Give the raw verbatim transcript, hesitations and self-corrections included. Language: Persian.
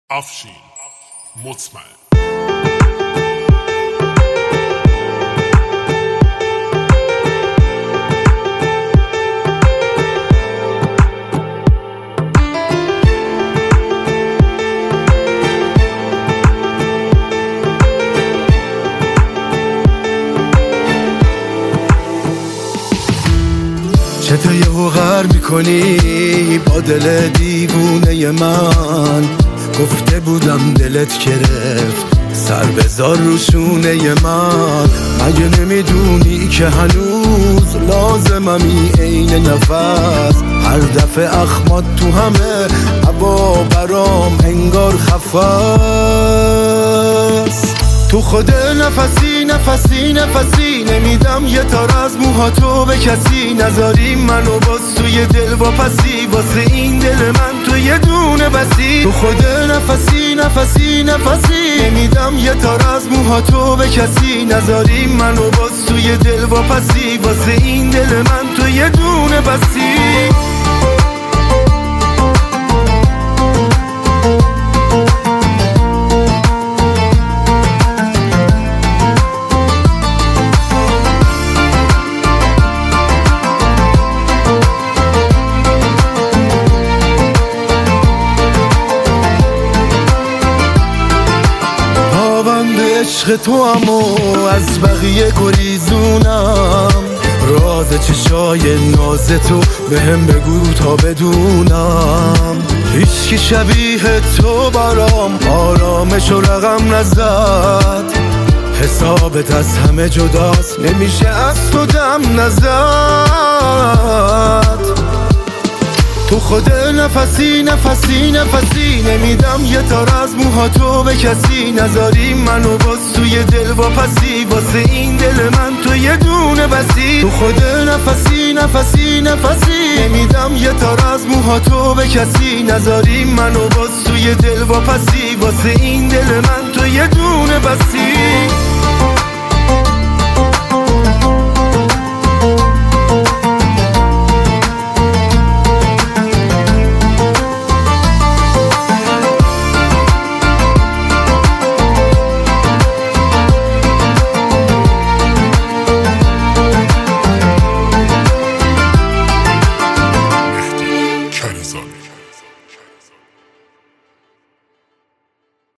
افشین مطمئن. چطور یهو غر میکنی با دل دیوونه من؟ گفته بودم دلت گرفت سر بذار رو شونه من. مگه نمیدونی که هنوز لازممی عین نفس؟ هر دفعه اخمات تو همه هوا برام انگار خفاست. تو خود نفسی نفسی نفسی نمیدم یه تار از موهاتو به کسی. نذاری منو باز توی دل واپسی، واسه این دل من تو یه دونه بسی. تو خود نفسی نفسی نفسی نمیدم یه تار از موهاتو به کسی. نذاری منو باز توی دل واپسی، واسه این دل من تو یه دونه بسی. عشق تو همو از بقیه گریزونم. راز چشای ناز تو بهم بگو تا بدونم. هیچکی شبیه تو برام آرامش و رقم نزد. حسابت از همه جداست نمیشه از تو دم نزد. تو خود نفسی نفسی نفسی نمیدم یه تار از موهاتو به کسی. نذاری منو باز توی دل واپسی، واسه این دل من تو یه دونه بسی. تو خود نفسی نفسی نفسی نمیدم یه تار از موهاتو به کسی. نذاری منو باز توی دل واپسی، واسه این دل من تو یه دونه بسی.